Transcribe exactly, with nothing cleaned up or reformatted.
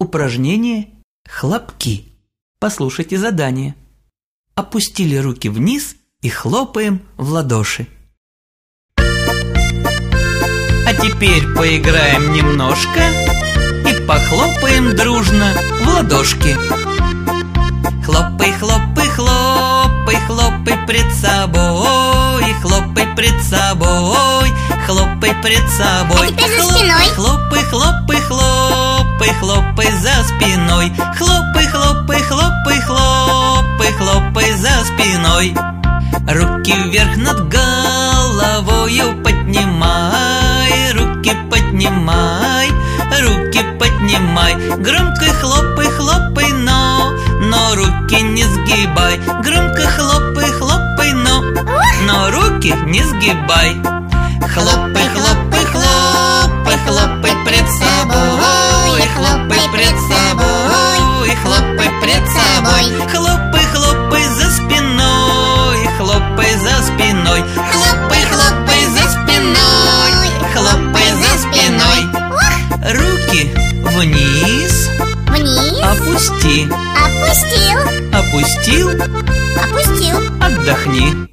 Упражнение «Хлопки». Послушайте задание. Опустили руки вниз и хлопаем в ладоши. А теперь поиграем немножко и похлопаем дружно в ладошки. Хлопай, хлопай, хлопай, хлопай пред собой, хлопай пред собой, хлопай пред собой. А теперь за спиной. Хлопай, хлопай, хлопай, хлопай за спиной. Хлопай, хлопай, хлопай, хлопай, хлопай за спиной. Руки вверх над головою поднимай, руки поднимай, руки поднимай. Громко хлопай, хлопай, но, но руки не сгибай. Громко хлопай, хлопай, но, но руки не сгибай. Хлопай, хлопай, хлопай, хлопай пред собой, хлопай пред собой, хлопай пред собой. Хлопай, хлопай за спиной, хлопай за спиной. Хлопай, хлопай за спиной, хлопай за спиной. Руки вниз, Вниз. опусти, Опустил. опустил, Опустил. отдохни.